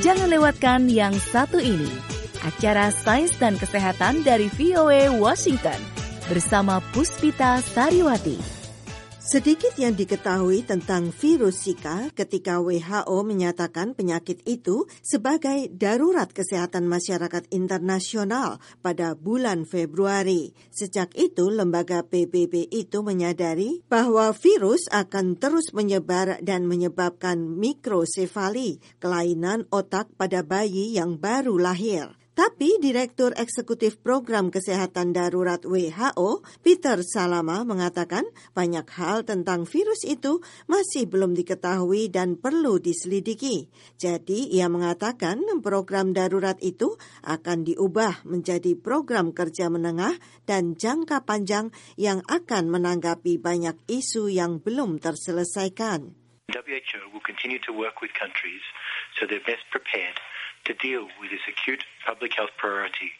Jangan lewatkan yang satu ini, acara Sains dan Kesehatan dari VOA Washington bersama Puspita Sariwati. Sedikit yang diketahui tentang virus Zika ketika WHO menyatakan penyakit itu sebagai darurat kesehatan masyarakat internasional pada bulan Februari. Sejak itu, lembaga PBB itu menyadari bahwa virus akan terus menyebar dan menyebabkan mikrosefali, kelainan otak pada bayi yang baru lahir. Tapi Direktur Eksekutif Program Kesehatan Darurat WHO, Peter Salama, mengatakan banyak hal tentang virus itu masih belum diketahui dan perlu diselidiki. Jadi, ia mengatakan program darurat itu akan diubah menjadi program kerja menengah dan jangka panjang yang akan menanggapi banyak isu yang belum terselesaikan. WHO will continue to work with countries so they're best prepared to deal with this acute public health priority.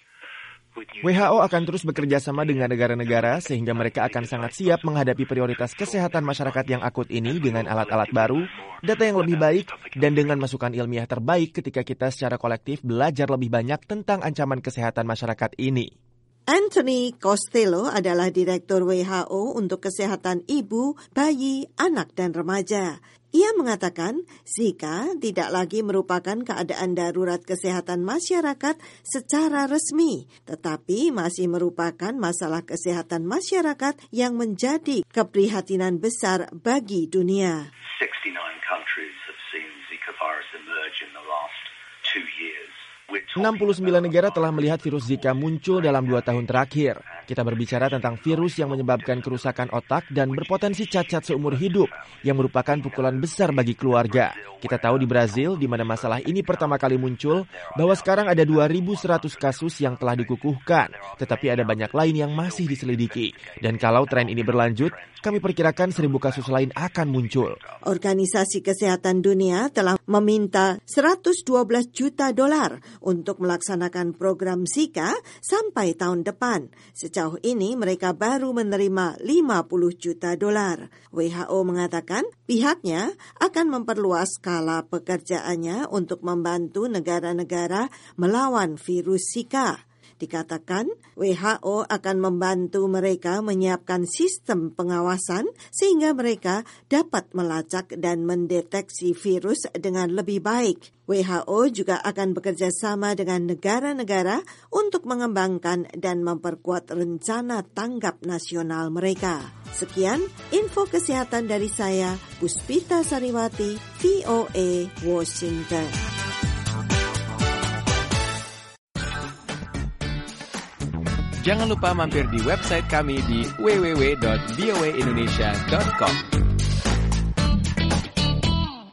WHO akan terus bekerja sama dengan negara-negara sehingga mereka akan sangat siap menghadapi prioritas kesehatan masyarakat yang akut ini dengan alat-alat baru, data yang lebih baik, dan dengan masukan ilmiah terbaik ketika kita secara kolektif belajar lebih banyak tentang ancaman kesehatan masyarakat ini. Anthony Costello adalah Direktur WHO untuk Kesehatan Ibu, Bayi, Anak, dan Remaja. Ia mengatakan Zika tidak lagi merupakan keadaan darurat kesehatan masyarakat secara resmi, tetapi masih merupakan masalah kesehatan masyarakat yang menjadi keprihatinan besar bagi dunia. 69 countries have seen Zika virus emerge in the last 2 years. 69 negara telah melihat virus Zika muncul dalam 2 tahun terakhir. Kita berbicara tentang virus yang menyebabkan kerusakan otak dan berpotensi cacat seumur hidup, yang merupakan pukulan besar bagi keluarga. Kita tahu di Brazil, di mana masalah ini pertama kali muncul, bahwa sekarang ada 2.100 kasus yang telah dikukuhkan, tetapi ada banyak lain yang masih diselidiki. Dan kalau tren ini berlanjut, kami perkirakan 1.000 kasus lain akan muncul. Organisasi Kesehatan Dunia telah meminta $112 juta untuk melaksanakan program Zika sampai tahun depan. Sejauh ini mereka baru menerima $50 juta. WHO mengatakan pihaknya akan memperluas skala pekerjaannya untuk membantu negara-negara melawan virus Zika. Dikatakan WHO akan membantu mereka menyiapkan sistem pengawasan sehingga mereka dapat melacak dan mendeteksi virus dengan lebih baik. WHO juga akan bekerja sama dengan negara-negara untuk mengembangkan dan memperkuat rencana tanggap nasional mereka. Sekian info kesehatan dari saya, Puspita Sariwati, VOA Washington. Jangan lupa mampir di website kami di www.voaindonesia.com.